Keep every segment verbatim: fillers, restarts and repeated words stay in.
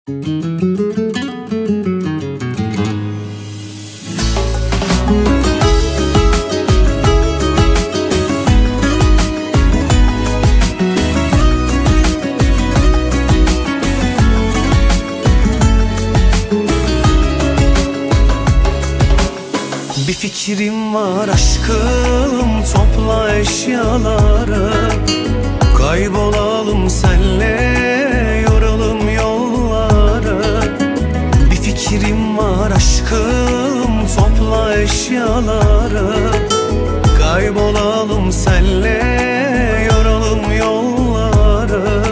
Bir fikrim var aşkım, topla eşyaları, kaybolalım senle, yoralım yolları. Bir fikrim var aşkım, topla eşyaları, kaybolalım senle, yoralım yolları.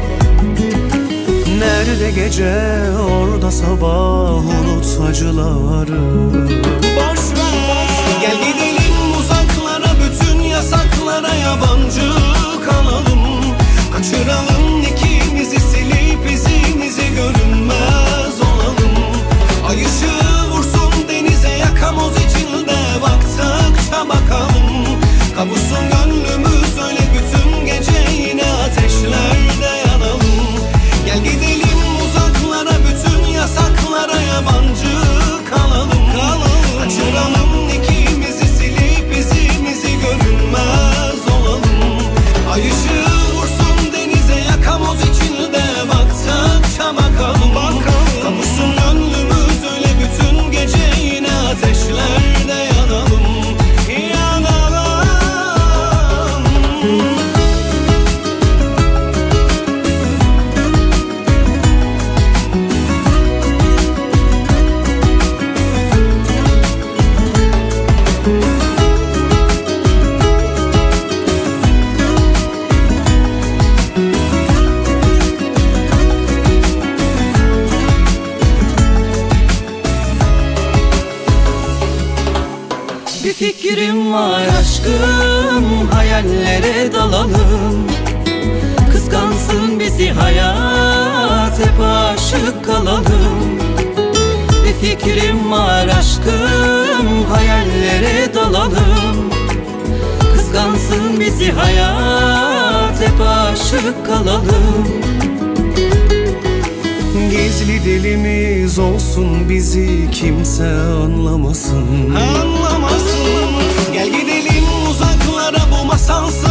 Nerede gece orada sabah, unut acıları. Gel gidelim uzaklara, bütün yasaklara yabancı kalalım. Kaçıralım ikimizi, silip izimizi görünmez olalım. Ay ışığı vursun denize, yakamoz içinde baktıkça bakalım. Kavuşsun gönlümüz öyle bütün gece, yine ateşlerde yanalım. Gel gidelim uzaklara, bütün yasaklara yabancı kalalım. Kaçıralım Bir fikrim var aşkım, hayallere dalalım. Kıskansın bizi hayat, hep aşık kalalım. Bir fikrim var aşkım, hayallere dalalım. Kıskansın bizi hayat, hep aşık kalalım. Gizli dilimiz olsun, bizi kimse anlamasın. Anlamasın. Gel gidelim uzaklara, bu masalsız